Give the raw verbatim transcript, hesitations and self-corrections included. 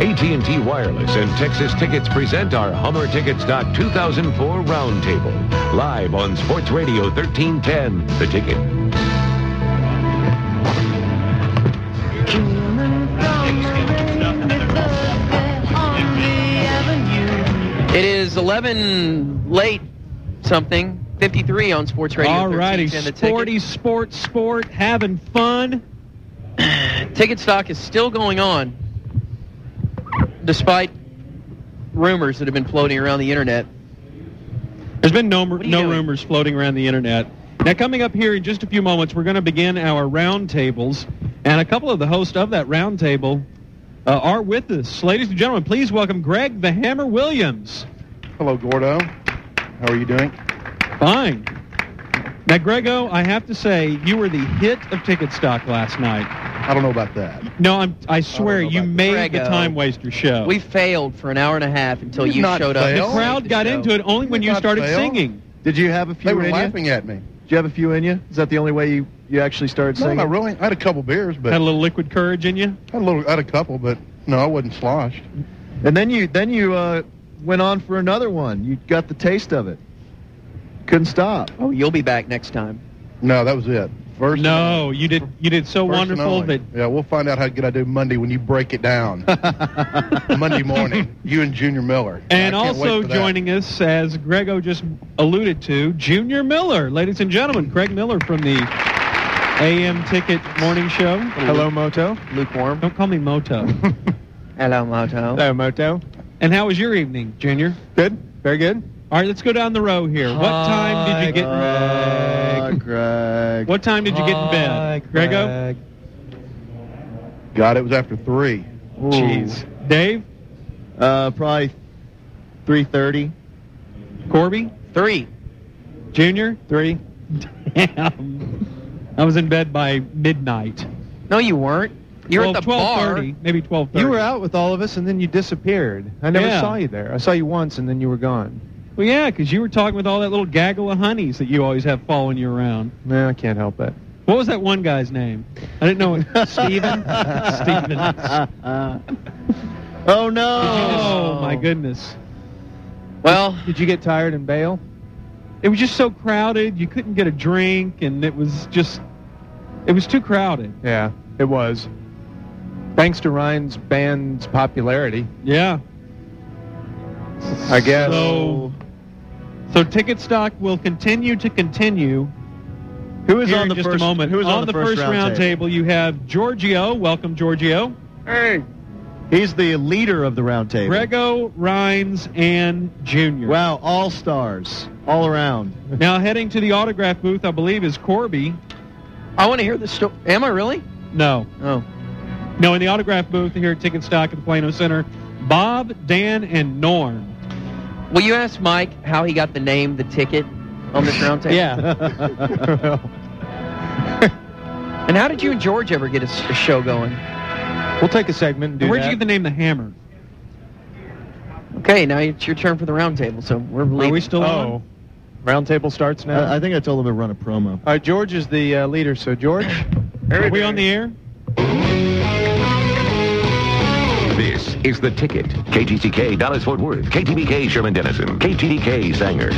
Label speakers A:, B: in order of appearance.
A: A T and T Wireless and Texas Tickets present our Hummer Tickets two thousand four Roundtable. Live on Sports Radio thirteen ten, The Ticket.
B: It is eleven late something, fifty-three on Sports Radio.
C: All righty, sporty, sport, sport, having fun.
B: Ticket stock is still going on, despite rumors that have been floating around the internet.
C: There's been no, no
B: doing?
C: rumors floating around the internet. Now, coming up here in just a few moments, we're going to begin our roundtables, and a couple of the hosts of that roundtable uh, are with us. Ladies and gentlemen, please welcome Greg the Hammer Williams.
D: Hello, Gordo. How are you doing?
C: Fine. Now, Grego, I have to say, you were the hit of Ticket Stock last night.
D: I don't know about that.
C: No, I'm, I swear,
D: I don't know
C: you
D: about
C: made
B: Grego.
C: the Time Waster show.
B: We failed for an hour and a half until
D: We did
B: you
D: not
B: showed up.
D: fail.
C: the crowd
B: The
C: got
B: show.
C: into it only when
D: did
C: you
D: not
C: started
D: fail.
C: singing.
E: Did you have a few
D: They were
E: in you?
D: laughing at me.
E: Did you have a few in you? Is that the only way you, you actually started
D: No,
E: singing?
D: not really. I had a couple beers, but
C: Had a little liquid courage in you?
D: I had a little. I had a couple, but no, I wasn't sloshed.
E: And then you then you uh, went on for another one. You got the taste of it. Couldn't stop.
B: Oh, you'll be back next time.
D: No, that was it. First.
C: No, you did You did so
D: First and
C: wonderful
D: only.
C: that...
D: Yeah, we'll find out how good I do Monday when you break it down. Monday morning, you and Junior Miller.
C: And
D: I can't wait
C: also
D: for that.
C: joining us, as Grego just alluded to, Junior Miller. Ladies and gentlemen, Craig Miller from the A M Ticket Morning Show.
E: Hello, Moto.
B: Lukewarm.
C: Don't call me Moto.
B: Hello, Moto.
E: Hello, Moto.
C: And how was your evening, Junior?
E: Good. Very good.
C: All right, let's go down the row here. What time did you get...
E: Uh, Greg.
C: What time did you get in bed? Grego?
D: God, it was after three.
C: Jeez. Dave?
E: Uh, probably three thirty.
C: Corby?
B: Three.
C: Junior?
E: Three.
C: Damn. I was in bed by midnight.
B: No, you weren't. You were
C: well,
B: at the bar.
C: twelve thirty, maybe twelve thirty.
F: You were out with all of us, and then you disappeared. I never
C: Yeah.
F: saw you there. I saw you once, and then you were gone.
C: Well, yeah, because you were talking with all that little gaggle of honeys that you always have following you around.
F: No, I can't help it.
C: What was that one guy's name? I didn't know it. Steven? Steven.
E: Oh, no.
C: Oh, my goodness.
B: Well,
F: Did you get tired and bail?
C: It was just so crowded. You couldn't get a drink, and it was just... It was too crowded.
F: Yeah, it was. Thanks to Ryan's band's popularity,
C: Yeah.
F: I guess.
C: So, so ticket stock will continue to continue.
E: Who is
C: Here
E: on
C: in
E: the
C: just
E: first
C: a moment.
E: Who is
C: on,
E: on,
C: the first, round,
E: round
C: table, you have Giorgio. Welcome, Giorgio.
B: hey.
E: He's the leader of the round table.
C: Grego, Rhines, and Junior.
E: Wow, all stars, all around.
C: Now heading to the autograph booth, I believe, is Corby.
B: I want to hear the story. Am I really?
C: No.
B: Oh.
C: No, in the autograph booth here at Ticket Stock at the Plano Center, Bob, Dan, and Norm.
B: Will you ask Mike how he got the name The Ticket on this round table?
C: Yeah.
B: And how did you and George ever get a, s- a show going?
F: We'll take a segment and do
C: And where'd
F: that.
C: you get the name The Hammer?
B: Okay, now it's your turn for the round table, so we're leaving.
C: Are we still on?
F: Oh, round table starts now.
E: I, I think I told him to run a promo.
F: All right, George is the uh, leader, so George.
C: Are we on the air?
A: This is The Ticket. K T C K, Dallas Fort Worth. K T B K, Sherman Denison. K T D K, Sanger.